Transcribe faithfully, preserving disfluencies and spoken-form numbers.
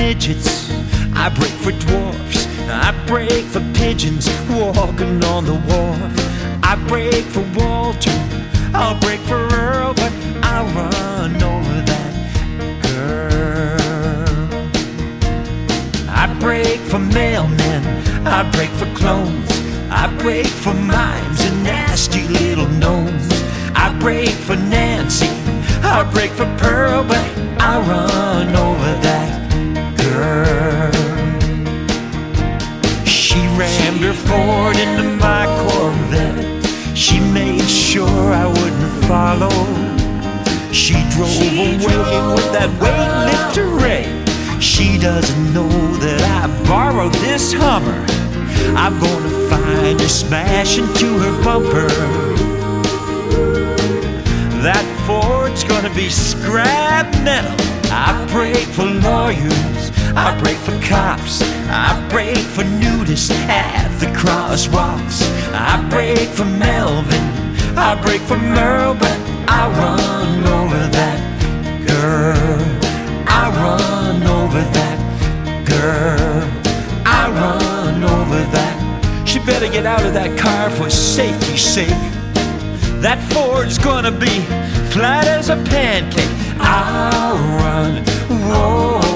midgets, I break for dwarfs, I break for pigeons walking on the wharf. I break for Walter, I'll break for Earl, but I'll run over that girl. I break for mailmen, I break for clones, I break for mimes and nasty little gnomes. I break for Nancy, I break for Pearl, but I'll run over that girl. She rammed her Ford into my Corvette. She made sure I wouldn't follow. She drove she away drove with that weightlifter Ray. She doesn't know that I borrowed this Hummer. I'm gonna find her, smash into her bumper. That Ford's gonna be scrap metal. I break for lawyers, I break for cops, I break for nudists at the crosswalks. I break for Melvin, I break for Merle, but I run over that girl. I run over that girl. I run over that. She better get out of that car for safety's sake. That Ford's gonna be flat as a pancake. I'll run, whoa,